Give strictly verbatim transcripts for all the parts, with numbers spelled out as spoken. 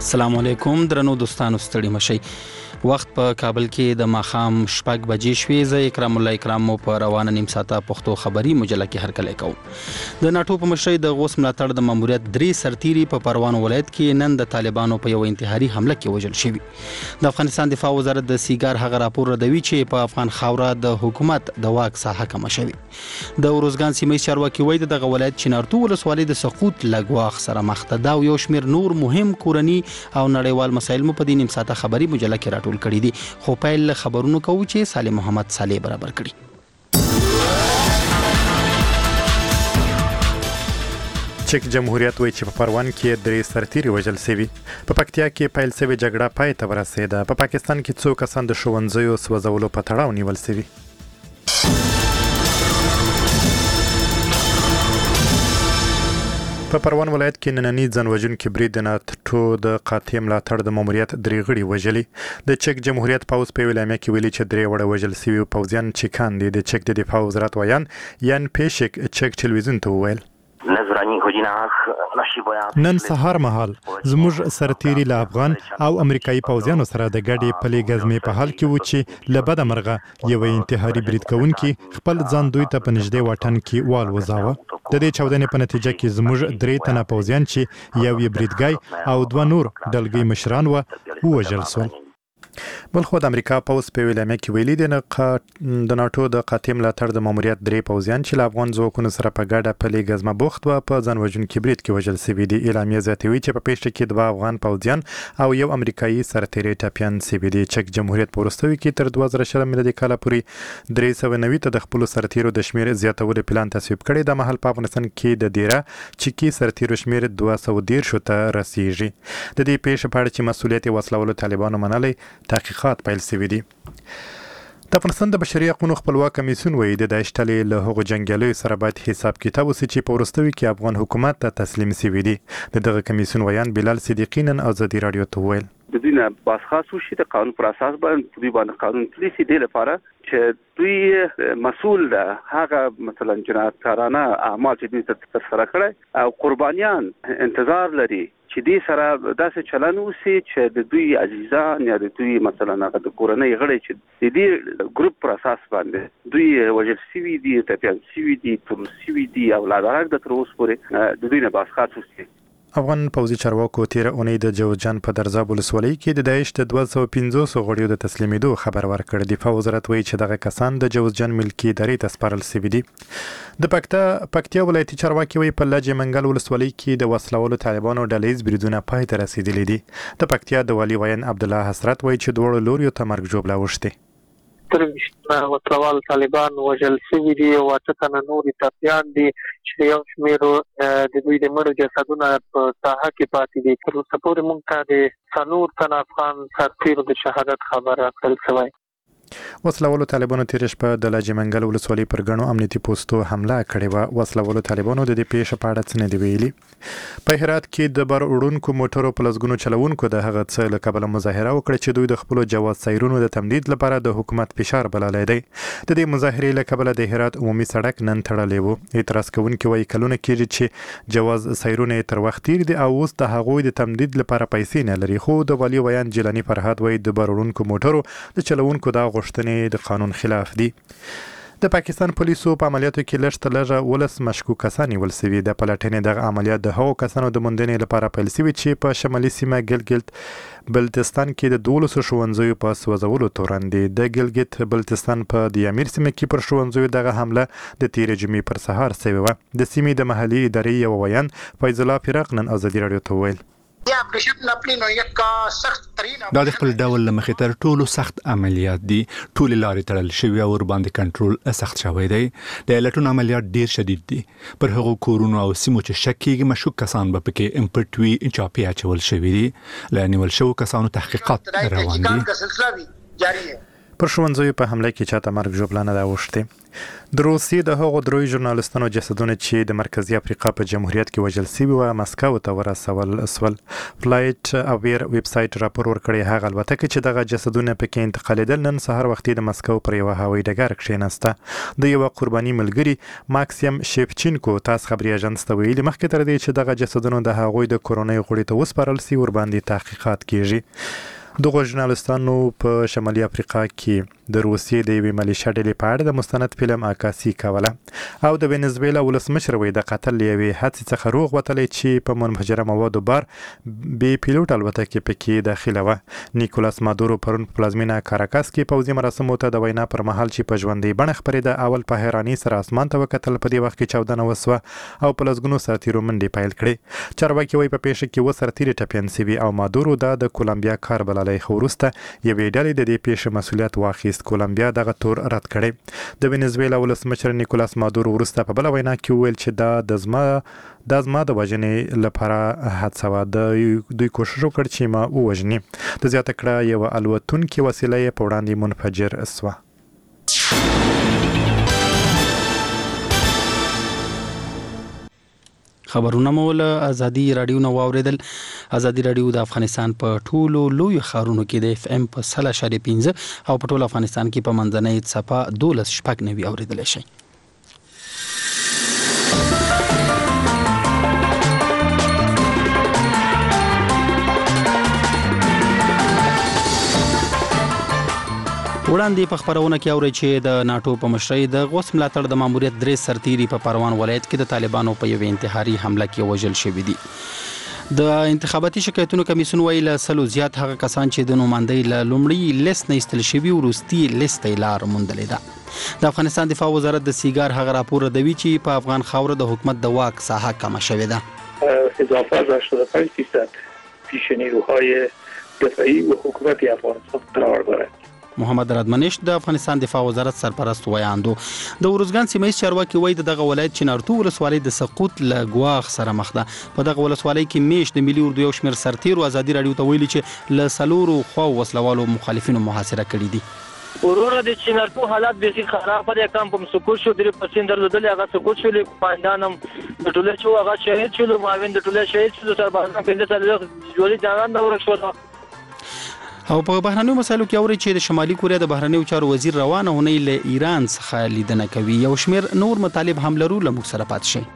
السلام علیکم درنو دوستانو، ستړي مشئ. وخت په کابل کې د ماښام شپږ بجې شوې. زه اکرام الله اکرام مو په روانه نیم ساعته پښتو خبري مجله کې هرکلی کوم. د ناټو په مشرۍ د غوث ملاتړ د ماموریت درې سرتیري په پروان ولایت کې نن د طالبانو په یو انتحاري حمله کې وژل شوي. د افغانستان دفاع وزارت د سیګار هغه راپور ردوي چې په افغان خاوره د حکومت د واک ساحه کمه شوې. د اروزګان سیمې چارواکي وایي دغه ولایت چنارتو ولسوالۍ د سقوط لګواخ سره مخ ده. دا یو شمېر نور مهم کورني او نړیوال مسایل مو په دې نیم ساعته خبري مجله کې راټول کړي دي. خو پیل خبرونو کوو چې سالم محمد صالح برابر کړي. چک جمهوریت وایي چې په پروان کې درې سرتیري وژل شوي. په پکتیا کې پیل شوې جګړه پای ته ورسېده. په پاکستان کې څو کسان د ښوونځیو سوځولو په تړاو نیول شوي. په پروان ولایت کې نننی ځانوژونکي برید د ناټو د قاطع ملاتړ د ماموریت درې غړي وژلي. د چک جمهوریت پوځ په اعلامیه کې ویلي چې درې وړه وژل شوي پوځیان چیکان دي. د چک د دفاع وزارت ویان یان پیشک چک ټلویزیون ته وویل نن سهار مهال زموږ سرتیري له افغان او امریکایي پوځیانو سره د ګډې پلې ګزمې په حال کې و چې له بده مرغه یو انتحاري برید کوونکي خپل ځان دوی ته په نږدې واټن کې والوځاوه. د دې چاودنې په نتیجه کې زموږ درې تنه پوځیان چې یو یې بریدګی او دوه نور ډلګۍ مشران و ووژل شول. بلخو د امریکا پوځ په اعلامیه کې ویلي دی د ناټو د قاطع ملاتړ د ماموریت درې پوځیان چې له افغان ځواکونو سره په ګډه پلې ګزمه بوخت و په ځانوژونکي برید کې وژل شوي دي. اعلامیه زیاتوي چې په پیښه کې دوه افغان پوځیان او یو امریکایي سرتیری ټپیان شوي دي. چک جمهوریت په وروستیو کې تر دوه زره شل میلادي کاله پورې درې سوه نوي ته د خپلو سرتیرو د شمېر زیاتولو پلان تصویب کړی. د مهال په افغانستان کې د دیره چکي سرتیرو شمېر دوه سوه دېرشو ته رسیږي. د دې پیښې په اړه چې مسؤلیت یې وسلولو طالبانو منلی تحقیقات پیل شوي دي. د افغانستان د بشري حقوقو خپلواک کمیسیون وایي د داعش ډلې له هغو جنګیالیو سره باید حساب کتاب وشي چې په وروستیو کې افغان حکومت ته تسلیم شوي دي. د دغه کمیسیون ویان بلال صدیقي نن ازادي راډیو ته وویل د دوی نه باسخاص وشي د قانون پر اساس باندې دوی باندې قانون پلی شي د لپاره چې دوی مسؤل ده هغه مثلا جنایتکارانه اعمال چې دوی ترسره کړي او قربانیان انتظار لري چې دې سره داسې چلن وشي چې د دوی عزیزان یا د دوی مثلا هغه د کورنۍ غړي چې د دې ګروپ پر اساس باندې دوی وژل شوي دي ټپیان شوي دي تورن شوي دي او لا درک د تر اوسه پورې د دوی نه باسخاص وشي. افغان پوځي چارواکو تیر اونۍ د جوزجان په درزاب ولسوالۍ کې د داعش د دوه سوه پنځوس غړیو د تسلیمېدو خبر ورکړ. دفاع وزارت وایي چې دغه کسان د جوزجان ملکي ادارې ته سپارل شوي دي. د پکتیا ولایتي چارواکي وایي په لجه منګل ولسوالۍ کې د وسلوالو طالبانو ډلهییز بریدونه پای ته رسېدلي دي. د پکتیا د والي ویان عبدالله حسرت وایي چې دواړو لوریو ته مرګ ژوبله اوښتې. تر وسلوال طالبان وژل شوي دي او اته تنه نور ټپیان دي چې یو شمېر د دوی د مړو جسدونه په ساحه کې پاتې دي. تر اوسه پورې موږ ته د څلور تنه افغان سرتیرو د شهادت خبر راکړل شوی. وسلوالو طالبانو تیر شپه د لجه منګل ولسوالۍ پر ګڼو امنیتي پوستو حمله کړې وه. وسلوالو طالبانو د دې پیښې په اړه څه نه دي ویلي. په هرات کې د بار وړونکو موټرو په لسګونو چلوونکو د هغه څه له کبله مظاهره وکړه چې دوی د خپلو جواز سایرونو د تمدید لپاره د حکومت فشار بللی دی. د دې مظاهرې له کبله د هرات عمومي سړک نن تړلی و. اعتراض کوونکي وایي کلونه کېږي چې جواز سایرونه یې تر وخت تیر دي او اوس د هغوی د تمدید لپاره پیسې نه لري. خو د والي ویان جیلاني فرهاد وایي د بار وړونکو موټرو د چلوونکو دا غوښتنې د قانون خلاف دي. د پاکستان پولیسو په عملیاتو کې لږ تر لږه ولس مشکوک کسان نیول شوي. د پلټنې دغه عملیات د هغو کسانو د موندنې لپاره پیل شوي چې په شمالي سیمه ګلګت بلتستان کې د دولسو ښوونځیو په سوځولو تورن دي. د ګلګت بلتستان په دیامیر سیمه کې پر ښوونځیو دغه حمله د تېرې جمعې پر سهار شوې وه. د سیمې د محلي ادارې یو ویان فیض الله فراق نن ازادي راډیو ته وویل دا د خپل ډول له مخې تر ټولو سخت عملیات دي. ټولې لارې تړل شوي او ورباندې کنټرول سخت شوی دی. د لټون عملیات ډیر شدید دي. پر هغو کورونو او سیمو چې شک کېږي مشکوک کسان به پکې امپټ وي چاپې اچول شوي دي. له نیول شوو کسانو تحقیقات روان دي. پر ښوونځیو په حمله کې چاته مرګ ژوبلانه راوښتې. د روسیې د هغو دروي ژورنالستانو جسدونه چې د مرکزي افریقا په جمهوریت کې وژل شوي وو مسکو ته ورسول سول. فلایټ اویر ویب سایټ راپور ورکړی هغه البته چې دغه جسدونه پکې انتقالېدل نن سهار وختي د مسکو پر یوه هوایي ډګر کښېناسته. د یوه قرباني ملګري ماکسیم شیفچینکو تاس خبري اژانس ته ویلي مخکې تر دې چې دغه جسدونه د هغوی د کورنۍ غړي ته وسپارل سي ورباندې تحقیقات کیږي. دغه ژورنالستانو په شمالي افریقا کې د روسیې د یوې ملیشیا ډلې په اړه د مستند فلم عکاسي کوله او د وینزویلا ولسمشر وایي د قتل یوې هڅې څخه روغ وتلی چې په منفجره موادو بار بې پیلوټ الوتکې پکې داخله وه. نیکولاس مادورو پرون په پلازمینه کاراکاس کې پوځي مراسمو ته د وینا پر مهال چې په ژوندۍ بڼه خپرېده اول په حیرانۍ سره اسمان ته وکتل. په دې وخت کې چاودنه وسوه او په لسګونو سرتیرو منډې پیل کړې. چارواکي وایي په پیښه کې اووه سرتیري ټپیان سوي او مادورو دا د کولمبیا کار بللی خو وروسته یوې ډلې د دې پیښې مسؤلیت واخیست. کولمبیا دغه تور رد کړی. د وینزویلا ولسمشر نیکولاس مادورو وروسته په بله وینا کې وویل چې دا د زما دا زما د وژنې لپاره هڅه وه. دوی کوښښ وکړ چې ما ووژني. د زیاته کړه یوه الوتونکې وسیله یې په وړاندې منفجر سوه. خبرونه مو له ازادي رادیو نو واوریدل. ازادي رادیو د افغانستان په ټولو لوی ښارونو کې د اف ام په سل اشاریه پنځه او په ټول افغانستان کې په منځنۍ څپه دولس شپږ نوي اوریدلی شي. وړاندې په خبرونه کې اوري چې د ناتو په مشرۍ د غوث ملاتړ د ماموریت درې سرتیري په پروان ولایت کې د طالبانو په یوه انتحاري حمله کې وژل شوي دي. د انتخاباتي شکایتونو کمیسیون ویل له سلو زیات هغه کسان چې د نوماندۍ له لومړي لیست نه ایستل شوي وروستي لیست ته لار موندلې ده. د افغانستان دفاع وزارت د سیګار هغه راپور ردوي چې په افغان خاوره د حکومت د واک ساحه کمه شوې ده. اضافه از هشتاد و پنج درصد پیش نیروهای دفاعی و حکومت افغانستان قرار دارد. محمد رادمنش د افغانستان دفاع وزارت سرپرست ویاندو. د ورزګان سیمه چارواکي وایي دغه ولایت چنارتو ولسوالۍ د سقوط له ګواښ سره مخ ده. په دغه ولسوالۍ کې میش د ملي اردو یو شمېر سرتیرو ازادي رادیو ته ویلي چې له څلورو خواو وسلوالو مخالفینو محاصره کړي دي. وروره د چنارتو حالات بیخي خراب دی. کم په سقوط شو درې پسین درلودل هغه سقوط شو. پاندانم د ټوله شو هغه شهید شو. معاون د ټوله شهید شو. سربازان په دې سره جوړي ځان د ورک شو. او په بهرنیو مسایلو کې اوري چې د شمالي کوریا د بهرنیو چارو وزیر روانه اونۍ له ایران څخه لیدنه کوي. یو شمېر نور مطالب هم لرو له موږ سره پاتې شئ.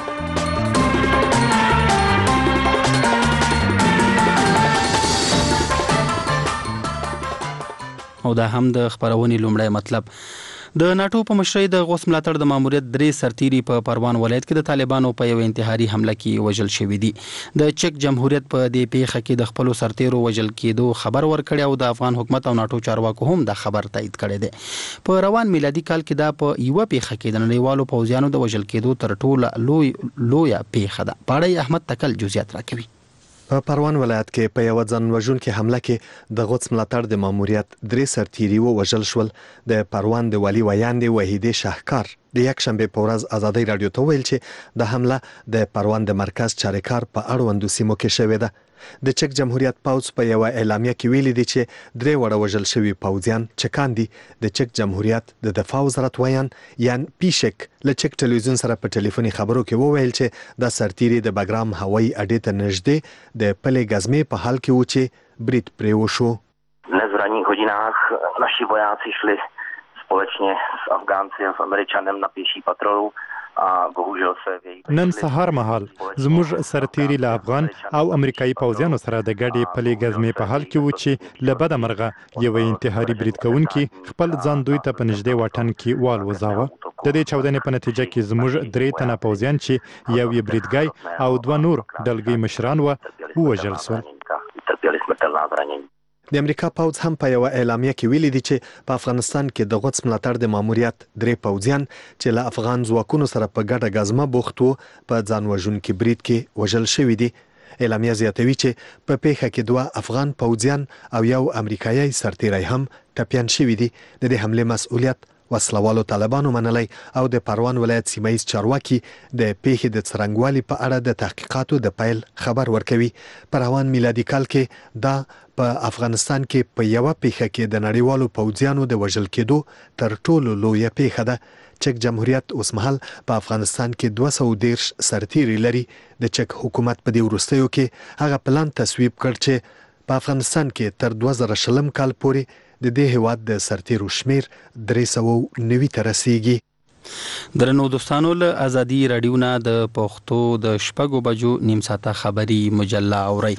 او دا هم د خبرونې لومړی مطلب. د ناتو په مشرۍ د غوث ملاتړ د ماموریت درې سرتیري په پروان ولایت کې د طالبانو په یو انتحاري حمله کې وژل شوي دي. د چک جمهوریت په دې پیښه کې د خپلو سرتیرو وژل کېدو خبر ورکړی او د افغان حکومت او ناتو چارواکو هم دا خبر تایید کړی دی. په روان میلادي کال کې دا په یوه پیښه کې د نړیوالو پوځیانو د وژل کېدو تر ټولو لوی لویه پیښه ده. پاړی احمد تکل جزئیات راکوي. په پروان ولایت کې په یو ځان وژونکې حمله کې د غوث ملاتړ د ماموریت درې سرتیري ووژل شول. د پروان د والي ویاندې وحیدې شاهکار د یک شنبه په ورځ ازادي رادیو ته ویل چې د حمله د پروان د مرکز چاریکار په اړوندو سیمو کې شوې ده. د چک جمهوریت پوځ په یو اعلامیه کې ویلي دي چې درې وړه وژل شوي پوځیان چکان دي. د چک جمهوریت د دفاع وزارت ویان یان پیشک له چک ټلویزیون سره په ټلیفوني خبرو کې وویل چې د سرتیري د بګرام هوایي اډې ته نږدې د پلې گزمې په حال کې و چې برید پرې وشو. Dnes v ranních hodinách naši vojáci šli společně s Afgánci a s Američanem na pěší patrolu. نن سهار مهال زموږ سرتیري له افغان او امریکایي پوځیانو سره د ګډې پلې ګزمې په حال کې و چې له بده مرغه یو انتحاري برید کوونکي خپل ځان دوی ته په نږدې واټن کې والوځاوه. د دې چاودنې په نتیجه کې زموږ درې تنه پوځیان چې یو یې بریدګی او دوه نور ډلګۍ مشران و ووژل شول. د امریکا پوځ هم په یو اعلامیه کې ویلي دي چې په افغانستان کې د غوث ملاتړ د ماموریت درې پوځیان چې له افغان ځواکونو سره په ګډه ګزمه بوخت وو په ځان وژونکي برید کې وژل شوي دي. اعلامیه زیاتوي چې په پیښه کې دوه افغان پوځیان او یو امریکایي سرتیری هم ټپیان شوي دي. د دې حملې مسؤلیت وسلوالو طالبانو منلای او د پروان ولایت سیمایي چارواکي د پیښې د څرنګوالي په اړه د تحقیقاتو د پیل خبر ورکوي. پروان میلادي کال کې دا په افغانستان کې په یو پیښه کې د نړیوالو پوځیانو د وژل کېدو تر ټولو لوی پیښه ده. چک جمهوریت اوسمهال په افغانستان کې دوه سوه دېرش سرتیري لري. د چک حکومت په دې وروستیو کې هغه پلان تصویب کړ چې په افغانستان کې تر دوه زره شلم کال پورې د دې هیواد د سرتیرو شمیر درې سوه نوي ته رسیږي. درنو دوستانو له ازادي رادیو نه د پښتو د شپږو بجو نیم ساعته خبري مجله اوري.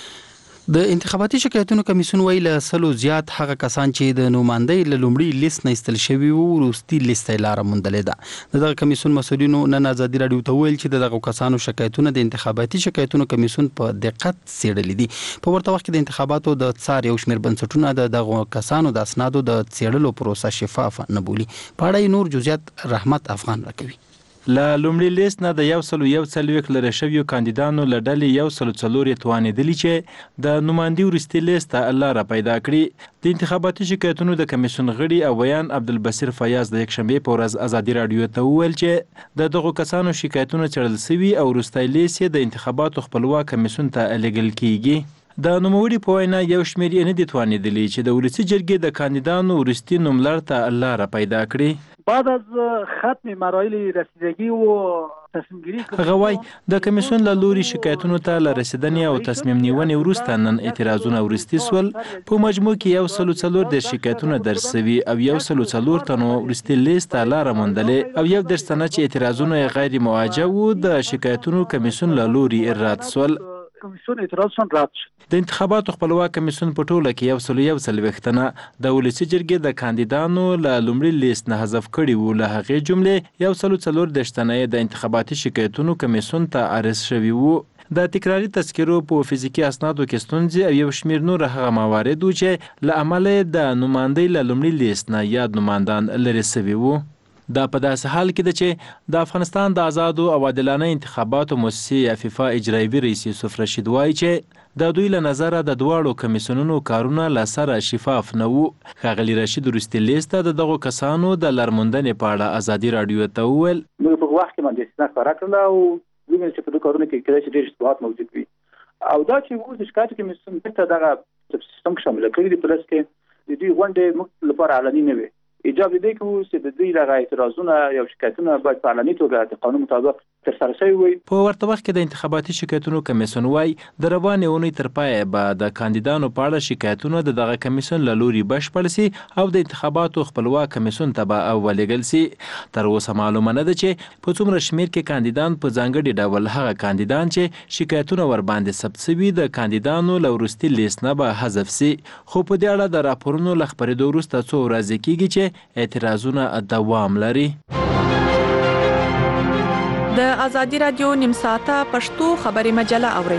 د انتخاباتي شکایتونو کمیسیون ویل سلو زیات هغه کسان چې د نوماندۍ له لومړي لیست نه ایستل شوي وو وروستي لیست یې لاره موندلې ده. دغه کمیسیون مسؤلینو نن ازادي رادیو ته ویل چې دغه کسانو شکایتونه د انتخاباتي شکایتونو کمیسیون په دقت څېړلي دي. په ورته وخت کې د انتخاباتو د څار یو شمېر بنسټونه د دغه کسانو د اسنادو د څېړلو پروسه شفاف نه بولي. په اړه نور جزئیات رحمت افغان راکوي. له لومړي لیست نه د یو سلو یو څلوېښت لرې شویو کاندیدانو له ډلې یو سلو څلور یې توانېدلي چې د نوماندي وروستي لیست ته لاره پیدا کړي. د انتخاباتي شکایتونو د کمیسیون غړي او ویان عبدالبصیر فیاض د یکشنبې په ورځ ازادي راډیو ته وویل چې د دغو کسانو شکایتونه څېړل سوي او وروستی لیست یې د انتخاباتو خپلواک کمیسیون ته لیږل کیږي. د نوموړي په وینا یو شمېر یې نه دي توانېدلي چې د ولسي جرګې د کاندیدانو وروستي نوملړ ته لاره پیدا کړي. بعد از ختم مراحل رسیدگی و تصمیم گیری هغه وایي د کمیسیون له لوري شکایتونو ته له رسیدنې او تصمیم نیونې وروسته نن اعتراضونه وروستي سول. په مجموع کې یو سلو څلور دېرش شکایتونه درج سوي او یو سلو څلور تنو وروستي لیست ته لاره موندلې او یو دېرش تنه چې اعتراضونه یې غیر موجه وو د شکایتونو کمیسیون له لوري رد سول. کمیسیون اعتراضشون رد شد. د انتخاباتو خپلواک کمیسیون په ټوله کې یو سلو یو څلوېښت تنه د ولسي جرګې د کاندیدانو له لومړي لیست نه حذف کړي وو. له هغې جملې یو سلو څلور دېرش تنه یې د انتخاباتي شکایتونو کمیسیون ته عرض شوي وو. د تکراري تذکرو په فزیکي اسنادو کې ستونزې او یو شمېر نور هغه موارد وو چې له امله د نوماندۍ له لومړي لیست نه یاد نوماندان لرې سوي وو. دا په داسې حال کې ده چې د افغانستان د آزادو او عادلانه انتخاباتو مؤسسې افیفا اجرایوي رئیس یوسف رشید وایي چې د دوی له نظره د دواړو کمیسیونونو کارونه له سره شفاف نه وو. ښاغلي رشید وروستي لیست ته د دغو کسانو د لارموندنې په اړه ازادي راډیو ته وویل موږ په وخت کې باندې استثنا خبره کړله او وینم چې په دغو کارونو کې کېدای شي ډېر اشتباهات موجود وي او دا چې موږ د شکایتو کمیسیون بېرته دغه سیستم کې شامله کړي دي. پلس کې د دوی غونډې موږ لپاره علني نه وي. ایجاب دې کوو چې د دوی دغه اعتراضونه یا شکایتونه باید په علني توګه د قانون مطابق ترسره شوي وي. په ورته وخت کې د انتخاباتي شکایتونو کمیسیون وایي د روانې اونۍ تر پایه به د کاندیدانو په اړه شکایتونه د دغه کمیسیون له لوري بشپړ سي او د انتخاباتو خپلواک کمیسیون ته به ولېږل سي. تر اوسه معلومه نه ده چې په څومره شمېر کې کاندیدان په ځانګړي ډول هغه کاندیدان چې شکایتونه ورباندې ثبت سوي د کاندیدانو له وروستي لیست نه به حذف سي. خو په دې اړه د راپورونو له خپرېدو وروسته څو ورځې کېږي چې اعتراضونه دوام لري. د ازادي رادیو نیم ساعته پښتو خبري مجله اوري.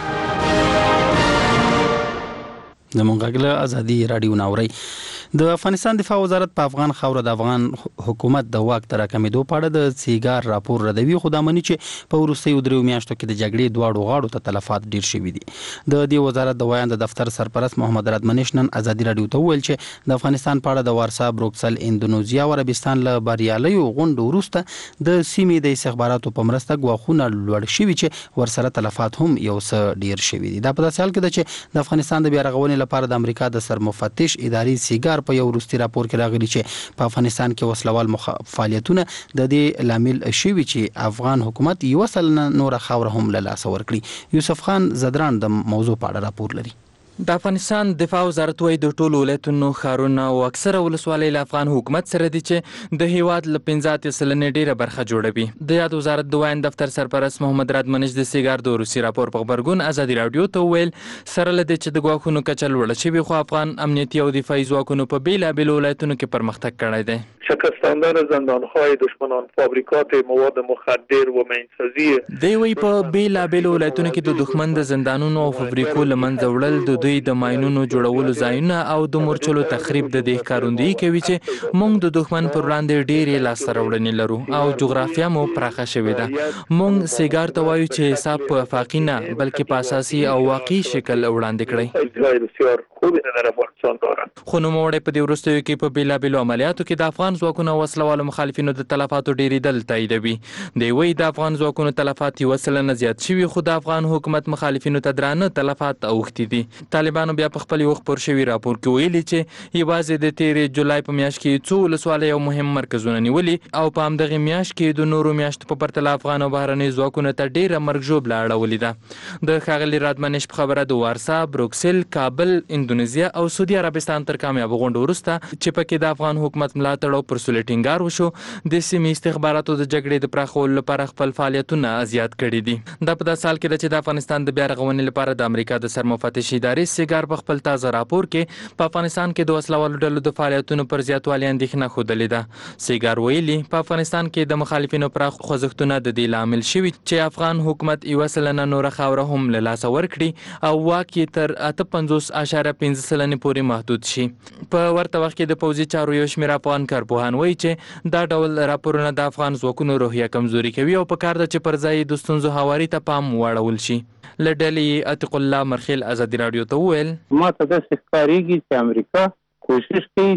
زمونږ غږ ازادي رادیو ناوري. د افغانستان دفاع وزارت په افغان خاوره د افغان حکومت د واک تر راکمېدو په اړه د سیګار راپور ردوي. خو دا مني چې په وروستیو دریو میاشتو کې د جګړې دواړو غاړو ته تلفات ډیر شوي دي. د دې وزارت د ویاند دفتر سرپرست محمد رادمنش نن ازادي رادیو ته وویل چې د افغانستان په اړه د وارسا، بروکسل، اندونیزیا او عربستان له بریالیو غونډو وروسته د سیمې د استخباراتو په مرسته ګواښونه لوړ شوي چې ورسره تلفات هم یو څه ډیر شوي دي. دا په داسې حال کې ده چې د افغانستان د بیا رغونې لپاره د امریکا د سرمفتش ادارې سیګار په یو وروستي راپور کې راغلي چې په افغانستان کې وسلوال فعالیتونه د دې لامل شوي چې افغان حکومت یو سلنه نور خاوره هم له لاسه ورکړي. یوسف خان زدران د موضوع په اړه راپور لري. د افغانستان دفاع وزارت وايي د ټولو ولایتونو ښارونه او اکثره ولسوالۍ له افغان حکومت سره دي چې د هیواد له پنځه اتیا سلنې ډیره برخه جوړوي. د یاد وزارت د ویاند دفتر سرپرست محمد رادمنش د سیګار د روسي راپور په خبرګون ازادي راډیو ته وویل سره له دې چې د ګواښونو کچه لوړه شوې خو افغان امنیتي او دفاعي ځواکونو په بیلابیلو ولایتونو کې پرمختګ کړی دی. شکستاندن زندانهای دشمنان، فابریکات مواد مخدر و مینسازی دی وی په بیلابیلو ولایتونو کې د دښمن د زندانونو او فابریکو له منځه وړل د دوی دوی د ماینونو جوړولو ځایونه او د مورچلو تخریب د دې ښکارندویي کوي چې موږ د دښمن پر وړاندې ډېرې لاسته راوړنې لرو او جغرافیه مو پراخه شوې ده. موږ سیګار ته وایو چې حساب په افاقي نه بلکې په اساسي او واقعي شکل وړاندې کړئ. خو نوموړی په دې وروستیو کې په بېلابېلو عملیاتو کې د افغان ځواکونو او وسلوالو مخالفینو د تلفاتو ډېرېدل تاییدوي. دی وایي د افغان ځواکونو تلفات یوه سلنه زیات شوي خو د افغان حکومت مخالفینو ته درانه تلفات اوښتي دي. طالبانو بیا په خپل یو خپور شوي راپور کې ویلي چې یوازې د تېرې جولای په میاشت کې څو ولسوالۍ او مهم مرکزونه نیولي او په همدغې میاشت کې د نورو میاشتو په پرتله افغان او بهرنیو ځواکونو ته ډېره مرګ ژوبله اړولې ده. د ښاغلي رادمنش په خبره د وارسا، بروکسل، کابل، اندونیزیا او سعودي عربستان تر کامیابو غونډو وروسته چې پکې د افغان حکومت ملاتړ او پر سولې ټینګار وشو، د سیمې استخباراتو د جګړې د پراخولو لپاره خپل فعالیتونه زیات کړي دي. دا په داسې حال کې ده چې د افغانستان د بیا رغونې لپاره د امریکا د سرمفتش ادارې سیګار په خپل تازه راپور کې په افغانستان کې د وسلوالو ډلو د فعالیتونو پر زیاتوالي اندېښنه ښودلې ده. سیګار ویلي په افغانستان کې د مخالفینو پراخ خوځښتونه د دې لامل شوي چې افغان حکومت یوه سلنه نوره خاوره هم له لاسه ورکړي او واک یې تر اته پنځوس اعشاریه پنځه سلنې پورې محدود شي. په ورته وخت کې د پوځي چارو یو شمېر افغان کارپوهان وایي چې دا ډول راپورونه د افغان ځواکونو روحیه کمزوري کوي او په کار ده چې پر ځای د ستونزو هواري ته پام واړول شي. له ډلې عتیق الله مرخیل ازادي راډیو ته وویل ما ته داسې ښکارېږي چې امریکا کوشش کوي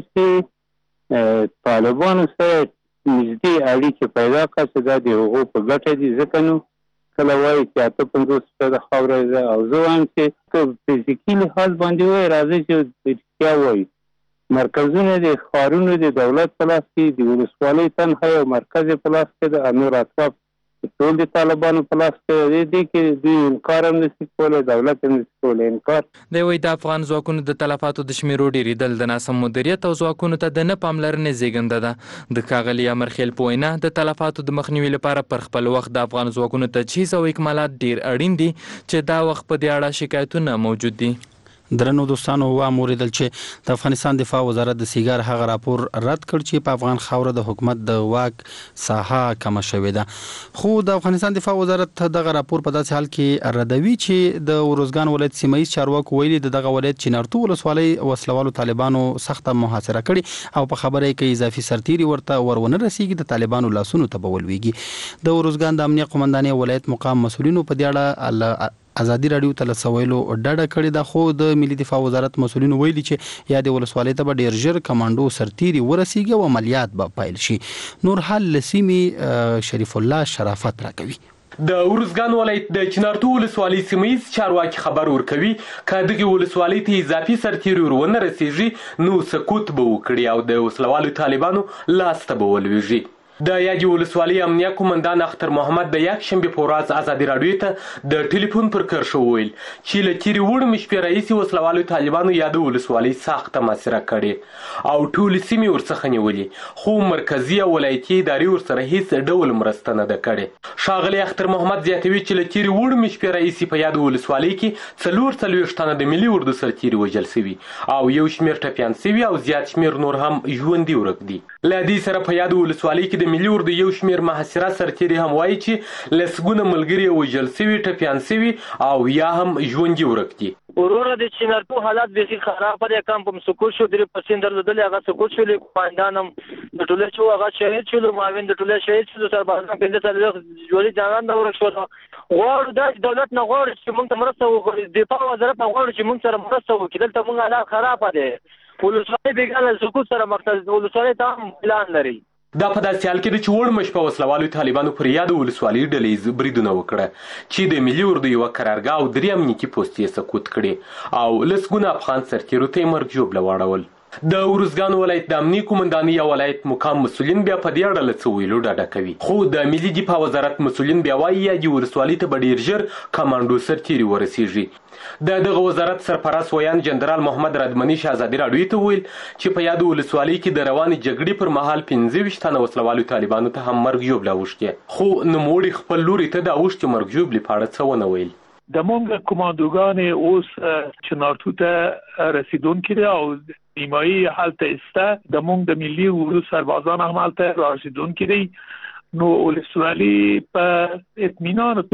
چې طالبانو سره نږدې اړیکې پیدا کړي چې دا د هغو په ګټه دي. ځکه نو کله وایي چې اته پنځوس فیصده خاوره ده او زه وایم چې که فزیکي لحاظ باندې وایي راځي چې رښتیا وایي. مرکزونه د ښارونو د دولت په لاس کې، د ولسوالۍ تنها یو مرکز یې په لاس کې ده، نور اطراف ټول د طالبانو په لاس کې دي. دې کې دوی انکار هم نشي کولی، دولت هم نشي کولی انکار. دی وایي د افغان ځواکونو د تلفاتو د شمېرو ډېرېدل د ناسم مدیریت او ځواکونو ته د نه پاملرنې زېږنده ده. د ښاغلي امرخیل په وینا د تلفاتو د مخنیوي لپاره پر خپل وخت د افغان ځواکونو تجهیز او اکمالات ډېر اړین دي چې دا وخت په دې اړه شکایتونه موجود دي. درنو دوستانو واوریدل چې د افغانستان دفاع وزارت د سیګار هغه راپور رد کړ چې په افغان خاوره د حکومت د واک ساحه کم شوې ده. خو د افغانستان دفاع وزارت دغه راپور په داسې حال کې ردوي چې د وروزګان ولایت سیمایي چارواکو ویلي د دغه ولایت چنارتو ولسوالۍ وسلوالو طالبانو سخته محاصره کړي او په خبره کې اضافي سرتیري ورته ورونه رسیږي د طالبانو لاسونو ته بولويږي. د وروزګان د امنیه قومندانۍ ولایت مقام مسؤلینو په دې اړه ازادي راډیو ته لسویلو ډډه کړې ده. خو د ملي دفاع وزارت مسؤلینو ویلي چې یا د ولسوالۍ ته به ډیر ژر کمانډو سرتیري ورسیږي او عملیات به پیل شي. نور حال لسیمي شریف الله شرافت راکوي. د ورزګان ولایت د چنارتو ولسوالۍ سیمایي چارواکي خبر ورکوي که دغه ولسوالۍ ته اضافي سرتیري ورونه رسیږي نو سکوت به وکړي او د وسلوالو طالبانو لاس ته به ولویږي. د یادې ولسوالۍ امنیه قومندان اختر محمد د یک شنبې په ورځ ازادي راډیو ته د ټلیفون پر کرښه وویل چې له تېرې وړمې شپې راهیسې وسلوالو طالبانو یاده ولسوالۍ سخته محاصره کړې او ټولې سیمې ورڅخه نیولې خو مرکزي او ولایتي ادارې ورسره هیڅ ډول مرسته نه ده کړې. ښاغلی اختر محمد زیاتوي چې له تېرې وړمې شپې راهیسې په یاده ولسوالۍ کې څلور څلوېښت تنه د ملي اردو سرتیري وژل سوي او یو شمېر ټپیان سوي او زیات شمېر نور هم ژوندي ورک دي. له دې سره په یاده ولسوالۍ کې د ملي اردو یو شمېر محاصره سرتیري هم وایي چې لسګونه ملګري یې وژل سوي، ټپیان سوي او یا هم ژوندي ورک دي. وروره د چنارتو حالات بیخي خراب دی. کم په سکوت شو درې پسین درلودل هغه سکوت شو پاندانم د ټوله شو هغه شهید شو معاون د ټوله شهید شو سربازان پنځه څلوېښت ژوندي جانان د ورک شو. غواړو دا دولت نه غواړي چې موږ ته مرسته وکړي، دفاع وزارت نه غواړي چې موږ سره مرسته وکړي. دلته موږ حالات خراب دي. ولسوالۍ بېګانه سکوت سره مختص ولسوالۍ ته هم پلان لري. دا په داسې حال کې ده چې وړمه شپه وسلوالو طالبانو پر یاده ولسوالۍ ډلې بریدونه وکړه چې د ملي اردو یوه قرارګاه او درې امنیتي پوست یې سقوط کړي او لسګونه افغان سرتیرو ته یې مرګ ژوبله واړول. د ورزګان ولایت د امنیې قومندانۍ یا ولایت مقام مسؤلین بیا په دې اړه له څه ویلو ډډه کوي. خو د ملي دفاع وزارت مسؤلین بیا وایي یادې ولسوالۍ ته به ډېر ژر کمانډو سرتیري ورسیږي. د دغه وزارت سرپرست ویان جنرال محمد رادمنیش ازادي راډیو ته ویل چې په یادو ولسوالۍ کې د روانې جګړې پر مهال پنځه ویشت تنه وسلوالو طالبانو ته هم مرګ ژوبله اوښتې. خو نوموړي خپل لوري ته د اوښتې مرګ ژوبلې په اړه څه ونه ویل. د مونږ کماندوګان اوس چنارتو ته رسیدونکي دي او نیمایي هلته استه د مونږ د ملي اردو سربازان هم هلته رسیدونکي دي. نو ولسوالۍ په اطمینان توګه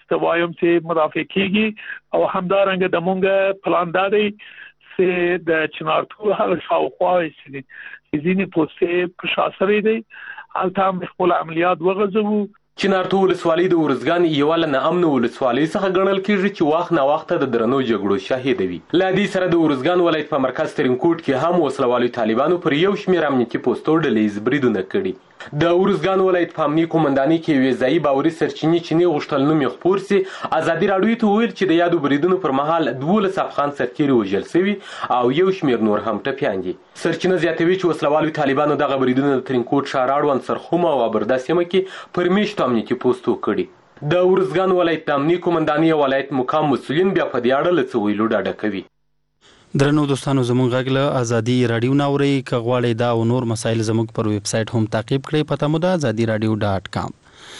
تاسو وایم چې مرافقيږي او همدارنګه د مونږه پلان داري چې د چنارتو هغه شاوخوا چې ځینې پوسټې په شاسري دي البته خپل عملیات وغځو. چنارتو ولسوالۍ د ورزګان یوه له ناامنو ولسوالۍ څخه ګڼل کېږي چې وخت نا وخت د درنو جګړو شاهد وي. له دې سره د ورزګان ولایت په مرکز ترینکوټ کې هم وسلوالو طالبانو پر یو شمېر امنیتي پوسټو ډلې بریدونه کړي. د ورزګان ولایت په امنیتي قومندانۍ کې یوې ځایي باوري سرچینې چې نه غوښتل نوم یې خپور سي ازادي راډیو ته وویل چې د یادو بریدونو پر مهال دولس افغان سرتیري وژل سوي او یو شمېر نور هم ټپیان دي. سرچینه زیاتوي چې وسلوالو طالبانو دغه بریدونه د ترینکوټ ښار اړوند سرخوم او ابرده سیمه کې پر میشتو امنیتي پوسټو کړي. د ورزګان ولایت د امنیتي قومندانۍ ولایت مقام مسؤلین بیا په دې اړه له څه ویلو ډاډه کوي. درنو دوستانو زموږ غږ له ازادي رادیو ناوري کغواړي دا او نور مسایل زموږ پر ویب سټ هم تعقیب کړئ. پته مو ده ازادي رادیو ډاټ کام.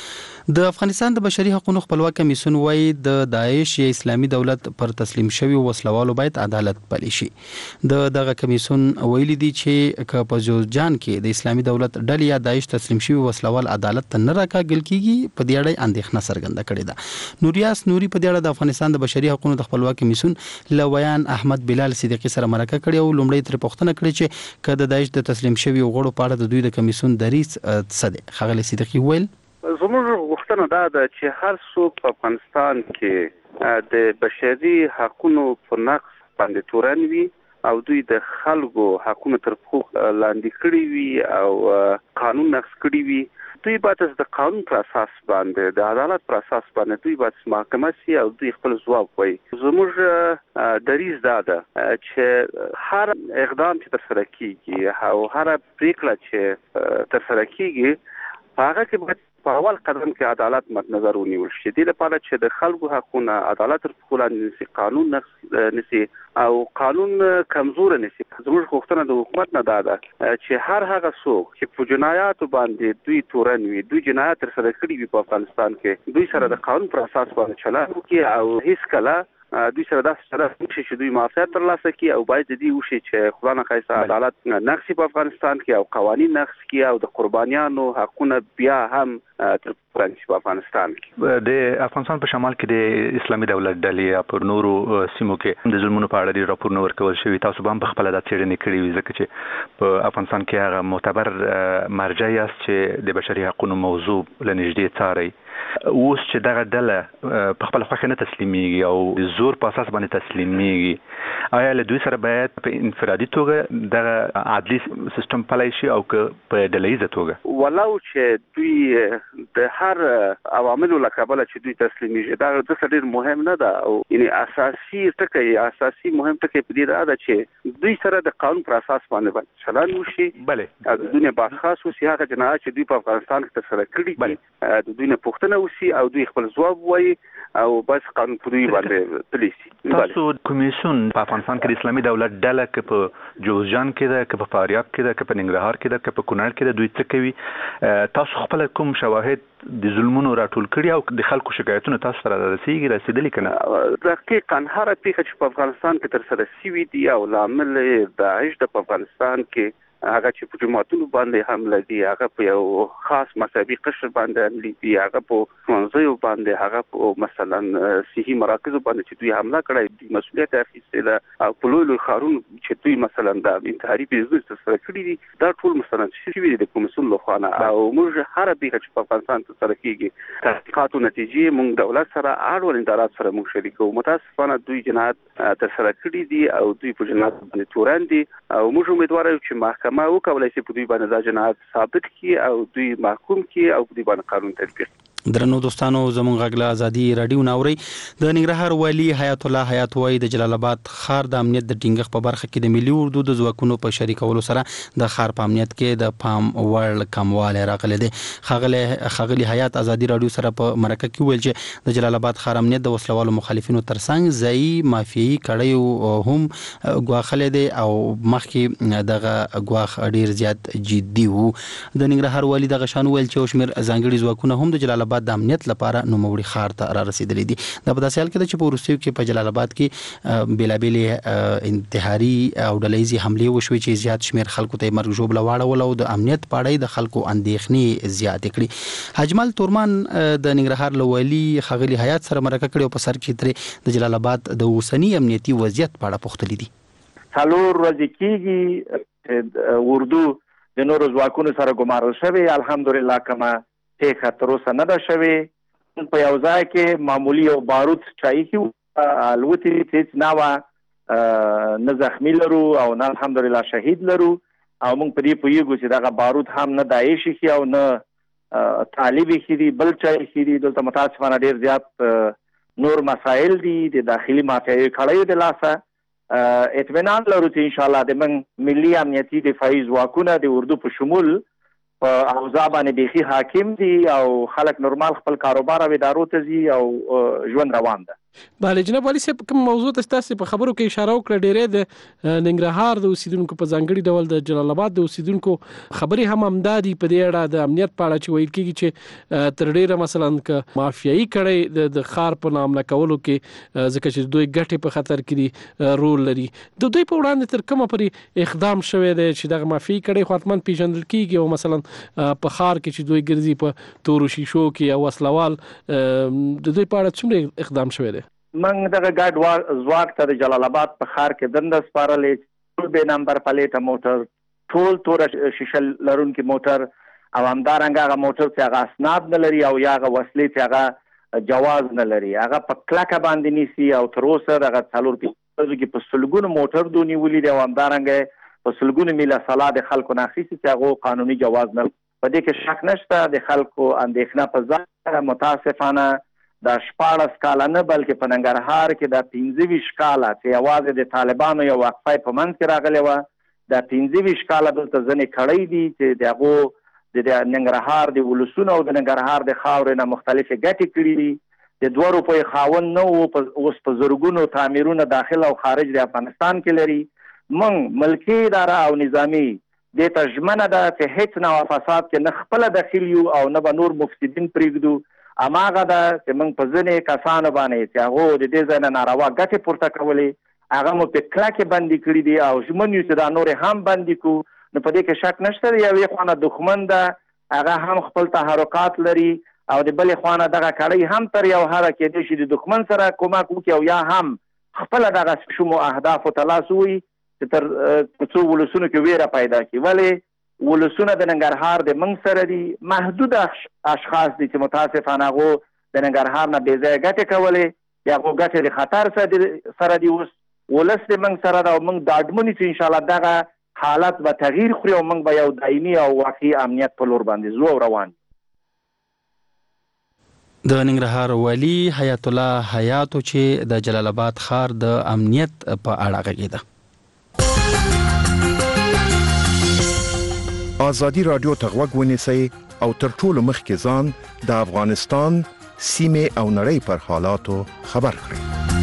د افغانستان د بشري حقوقو خپلواک کمیسیون وايي د داعش یا اسلامي دولت پر تسلیم شوی وسلوالو باید عدالت پلی شي. د دغه کمیسیون ویلي دي چې که په جوزجان کې د اسلامي دولت ډلې یا داعش تسلیم شوی وسلوال عدالت ته نه راکاږل کیږي په دې اړه اندېښنه څرګنده کړې ده. نوریاس نوري په دې اړه د افغانستان د بشري حقوقو د خپلواک کمیسیون لویان احمد بلال صدیقی سره مرکه کړې او لومړی تر پوښتنه کړې چې که د داعش د تسلیم شوی غړو په اړه د دوی د کمیسیون دریځ څه دی. ښاغلی صدیقی ویل زموږ غوښتنه دا ده چې هر څوک په افغانستان کې د بشري حقوقو په نقض باندې تورن وي او دوی د خلکو حقوقو تر پښو لاندې کړی وي او قانون نقض کړی وي. دوی باید د قانون پر اساس باندې د عدالت پر اساس باندې دوی باید محاکمه شي او دوی خپل ځواب وایي. زموږ دریځ دا ده چې هر اقدام چې ترسره کیږي او هر پریکړه چې ترسره کیږي هغه کې باید په اول قدم کې عدالت مد نظر ونیول شي. دې لپاره چې د خلکو حقونه عدالت تر پښو لاندې نشي، قانون نقض نشي او قانون کمزور نشي. زموږ غوښتنه د حکومت نه دا ده چې هر هغه څوک چې په جنایاتو باندې دوی تورن وي، دوی جنایت ترسره کړي وي په افغانستان کې، دوی سره د قانون پر اساس باندې چلند وکړي او هیڅ کله دوی سره داسې سره وشي چې دوی معافیت ترلاسه کړي او باید دې وشي چې خدای نخواسته عدالت نقض په افغانستان کې او قوانین نقض کړي او د قربانیانو حقونه بیا هم تر پرانیش په افغانستان کې. د افغانستان په شمال کې د اسلامي دولت ډلې پر نورو سیمو کې د ظلمونو په اړه ډېر راپورونه ورکول شوي. تاسو هم په خپل د څېړنې کړې وي ځکه چې په افغانستان کې هغه معتبر مرجع یاست چې د بشري حقوقو موضوع له نږدې څارئ. اوس چې دغه ډله په خپل خوښه نه تسلیمیږي او د زور په اساس باندې تسلیمیږي، آیا له دوی سره باید په انفرادي توګه دغه عدلي سیستم پلی شي او که په ډله توګه؟ ولو چې دوی د هر عواملو له کبله چې دوی تسلیمیږي دا د څه ډېر مهم نه ده او یعنی اساسي ټکی اساسي مهم ټکی په دې ده چې دوی سره د قانون پر اساس باندې چلند وشي. بله د دوی نه بحث وشي هغه جنایت چې دوی په افغانستان کې ترسره کړي دي د دوی نه پوښتنه وشي او دوی خپل ځواب وایي او بس قانون په دوی باندې پلی شي. تاسو کمیسیون په افغانستان کې د اسلامي دولت ډله که په جوزجان کې ده، که په فاریاب کې ده، که په ننګرهار کې ده، که په کونړ کې ده، دوی څه کوي؟ تاسو خپل کوم شواهد د ظلمونو راټول کړي او د خلکو شکایتونه تاسو سره رسیږي رسیدلي که نه؟ دقیقاً هر پیښه چې په افغانستان کې ترسره شوې دي او لامل داعش د په افغانستان کې هغه چې په جماعتونو باندې حمله دي، هغه په یو خاص مذهبي قشر باندې حمله دي، هغه په ښوونځیو باندې، هغه په مثلا صحي مراکزو باندې چې دوی حمله کړې دي، مسؤلیت اخیستل او په لوی لوی ښارونو چې دوی مثلا د انتحاري بریدونه ترسره کړي دي، دا ټول مثلا شوي دي د کمیسیون لخوا نه. او موږ هر پیښه چې په افغانستان ترسره کیږي تحقیقاتو نتیجې موږ دولت سره اړوند ادارات سره موږ شریکو. متاسفانه دوی جنایت ترسره کړي دي او دوی په جنایت باندې تورن دي او موږ امیدوار یو چې محکمه ما وکولای شي په دوی باندې دا جنایت ثابت کړي او دوی محکوم کړي او په دوی باندې قانون تطبیق. درنو دوستانو زموږ غږ له ازادي رادیو ناوري د ننګرهار والی حیات الله حیات وای د جلال آباد ښار د امنیت د ټینګښ په برخه کې د ملي اردو د ځواکونو په شریکولو سره د ښار په امنیت کې د پام وړ کموالی راغلی دی. ښاغلي حیات ازادي رادیو سره په مرکه کې ویل چې د جلال آباد ښار امنیت د وسلوالو مخالفینو ترڅنګ ځایي مافیایي کړیو هم ګواښلی دی او مخکې دغه ګواښ ډیر زیات جدي وو. د ننګرهار والی دغه شان ویل چې شمیر ځانګړي ځواکونه هم د جلال آباد آباد د امنیت لپاره نوموړي ښار ته را رسیدلې دي. دا په داسې حال کې چې په وروستیو کې په جلال آباد کې بیلابېلې انتحاري او ډلهیزې حملې وشوې چې زیات شمېر خلکو ته مرګ ژوبله واړول او د امنیت په اړه د خلکو اندېښنې زیاتې کړې. حاجمال تورمان د ننګرهار له والي ښاغلي حیات سره مرکه کړې او په سر کې ترې د جلال آباد د اوسني امنیتي وضعیت په اړه پوښتلي دي. څلور ورځې کېږي اردو د نورو ځواکونو سره ګمارل شوی، الحمدلله کومه پیښه تر اوسه نه ده شوې. په یو ځای کې معمولی یو بارود چایي الوتي هیڅ نه وه، نه زخمی لرو او نه الحمدلله شهید لرو او موږ په دې پوهیږو چې دغه بارود هم نه داعش ایښي او نه طالب ایښي دي، بل چا ایښي دي. دلته متاسفانه ډېر زیات نور مسایل دي د داخلي مافیایي کړیو د لاسه. اطمینان لرو چې انشاءالله د موږ ملي امنیتي دفاعي ځواکونه د اردو په شمول په اوضاع باندې بیخي حاکم دي او خلک نورمال خپل کاروبار او ادارو ته ځي او ژوند روان ده. بله جناب والي صاحب، کوم موضوع ته تاسو په خبرو کې اشاره وکړه، ډېرې د ننګرهار د اوسیدونکو په ځانګړي ډول د جلال آباد د اوسیدونکو خبرې هم همدا دي په دې اړه د امنیت په اړه چې ویل کېږي چې تر ډېره مثلا که مافیایي کړی د ښار په نامله کولو کې ځکه چې دوی ګټې په خطر کې دي رول لري، د دوی په وړاندې تر کومه پورې اقدام شوی دی چې دغه مافیایي کړی خو حتما پیژندل کېږي او مثلا په ښار کې چې دوی ګرځي په تورو شیشو کې او وسلوال د دوی په اړه څومره اقدام شوی دی؟ موږ دغه ګډ ځواک ته د جلال آباد په ښار کې دنده سپارلې، ټول بې نمبر پلیټه موټر، ټول توره شیشه لرونکي موټر او همدارنګه هغه موټر چې هغه اسناد نه لري او یا هغه وسلې چې هغه جواز نه لري هغه په کلکه باندې نیسي او تر اوسه دغه څلور پنځه کې په سلګونو موټر دوی نیولي دي او همدارنګه په سلګونو میله سلا د خلکو نه اخیستي چې هغه قانوني جواز نه. په دې کې شک نشته د خلکو اندېښنه په ځای متاسفانه د شپاړس کاله نه بلکې په ننګرهار کې د پنځه ویشت کاله چې یوازې د طالبانو یو وقفه په منځ کې راغلې وه، د پنځه ویشت کاله دلته ځینې کړۍ دي چې د هغو د ننګرهار د ولسونو او د ننګرهار د خاورې نه مختلفې ګټې کړي دي. د دوه روپیو خاوند نه و، اوس په زرګونو تعمیرونه داخل او خارج د افغانستان کې لري. موږ ملکي اداره او نظامي دې ته ژمنه ده چې هیڅ نوع فساد کې نه خپله دخیل یو او نه به نور مفسدین پرېږدو. هماغه ده چې موږ په ځینې کسانو باندې چې هغو د دې ځای نه ناروا ګټې پورته کولې هغه مو په کلکې بندي کړي دي او ژمن یو چې دا نورې هم بندي کړو. نو په دې کې شک نشته د یوې خوا نه دښمن ده، هغه هم خپل تحرکات لري او د بلې خوا نه دغه کړۍ هم تر یو حده کېدای شي د دښمن سره کومک وکړي او یا هم خپله دغه شومو اهدافو ته لاس ووهي چې تر څو ولسونو کې ویره پیدا کړي. ولې ولسونه د ننګرهار د منځ سره دي، محدود اشخاص دي چې متاسفانه هغو د ننګرهار نه بې ځایه ګټې کولې، د هغو ګټې د خطر سره دي. اوس ولس د منځ سره ده او موږ ډاډمن یو چې انشاءالله دغه حالت به تغییر خوري او موږ به یو دایمي او واقعي امنیت په لور باندې ځو او روان. د ننګرهار والي حیات الله حیاتو چې د جلال آباد ښار د امنیت په اړه غږېده. آزادی رادیو ته غوږ ونیسئ او تر ټولو مخکې ځان د افغانستان سیمې او نړۍ پر حالاتو خبر کړئ.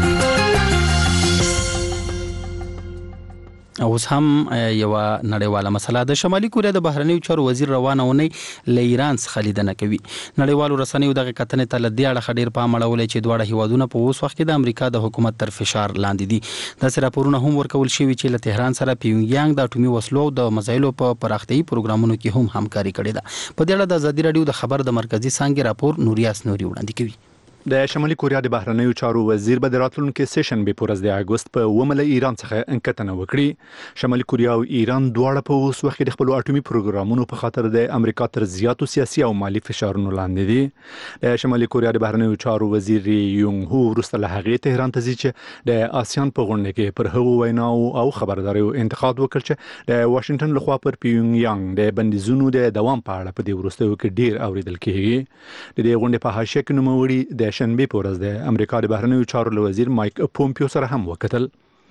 اوس هم یو نړیواله مسله د شمالي کوریا د بهرنیو چارو وزیر روانه ونی له ایران څخه لیدنه کوي. نړیوالو رسنیو دغه کتنې ته له دې اړخه ډېر پام اړولی چې دواړه هیوادونه په اوس وخت کې د امریکا د حکومت تر فشار لاندې دي. داسې راپورونه هم ورکول شوي چې له تهران سره پیونګیانګ د اټومي وسلو او د میزایلو په پراختیایي پروګرامونو کې هم همکاري کړې ده. په دې اړه د ازادي راډیو د خبر د مرکزي څانګې راپور نوریاس نوري وړاندې کوي. د شمالي کوریا د بهرنیو چارو وزیر به د راتلونکي سیشن به پورز د اگست په ومله ایران څخه انکتنه وکړي. شمالي کوریا او ایران دواړه په اوس وخت د خپل اټومي پروګرامونو په خاطر د امریکا تر زیاتو سیاسي او مالی فشارونو لاندې دي. د شمالي کوریا د بهرنیو چارو وزیر یونګ هو وروسته له هغې تهران ته ځي چې د آسیان په غونډه کې پر هغو ویناو او خبرداریو انتقاد وکړ چې د واشنگټن لخوا پر پیونګیانګ د بندیزونو د دوام په اړه په دې وروستیو کې ډیر اوریدل کیږي. د دې غونډې په حاشیه کې نوموړي د شنبه په ورځ د امریکا د بهرنیو چارو وزیر مایک پومپیو سره هم وکتل.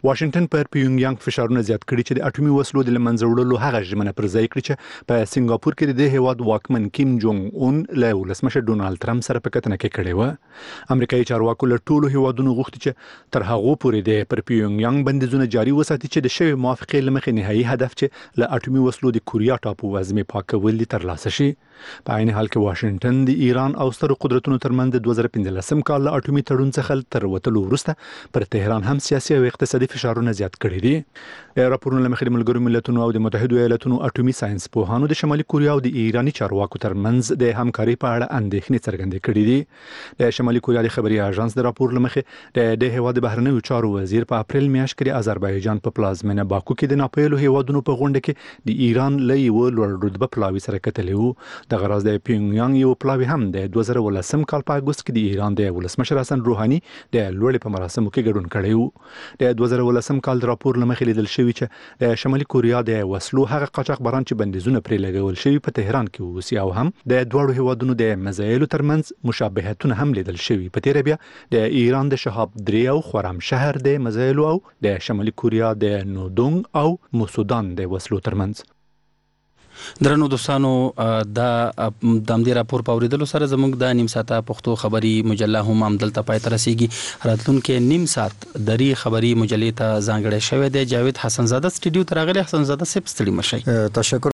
واشنگټن پر پیونګ فشارونه زیات کړي چې د اټومي وسلو د لمنځه وړلو هغه ژمنه پر ځای کړي چې په سنگاپور کې د هیواد واکمن کیم جونګ اون له ولسمشر ډونالد ټرمپ سره په کتنه کې کړي و. امریکایي چارواکو له ټولو هیوادونو غوښتي چې تر هغه پورې د پر پیونګ بندیزونه جاري وساتي چې د شوی موافقې لمخې نهایي هدف چې له اټومي وسلو د کوریا ټاپو وزمې پاکول ترلاسه شي. په عین حال کې واشنگټن د ایران او سترو قدرتونو ترمنځ د دوه زره پنځلسم کال له اټومي تړون څخه تر وتلو وروسته پر تهران هم سیاسي او اقتصادي فشارونه زیات کړي دي. راپورونه لمخې د ملګرو ملتونو او د متحده ایالاتونو اټومي ساينس پوهانو د شمالي کوریا او د ایراني چارواکو ترمنځ د همکاري په اړه اندېښنې څرګندې کړې دي. د شمالي کوریا د خبري اژانس د راپور لمخې د د هیواد بهرنیو چارو وزیر په اپریل میاشت کې د آذربایجان په پلازمینه باکو کې د ناپیلو هیوادونو په غونډه کې د ایران له یو لوړ رتبه پلاوي سره کتلې وو. د غراز د پیونګ یو پلاوي هم د دوه زره ولسم کال په اگست کې د ایران د ولسمشر حسن روحاني د لوړې په مراسمو کې ګډون کړی وو. د دوه زره ولسم کال د راپور لمخې لیدل شوی چې د شمالي کوریا د وسلو هغه قاچاقبران چې بندیزونه پرې لګول شوی په تهران کې اوسي او هم د دوړو هیوادونو د مزایلو ترمنځ مشابهتونه هم لیدل شوی. په تیر بیا د ایران د شهاب درې او خرم شهر د مزایلو او د شمالي کوریا د نودونګ او موسودان د وسلو ترمنځ. درنو دوستانو دا د همدې راپور په اوریدلو سره زموږ د نیم ساعته پښتو خبري مجله هم همدلته پای ته رسیږي. راتلونکي نیم ساعت دری خبري مجلې ته ځانګړی شوی دی. جاوید حسن زاده سټوډیو ته راغلی. حسن زاده صاحب ستړي مشئ. تشکر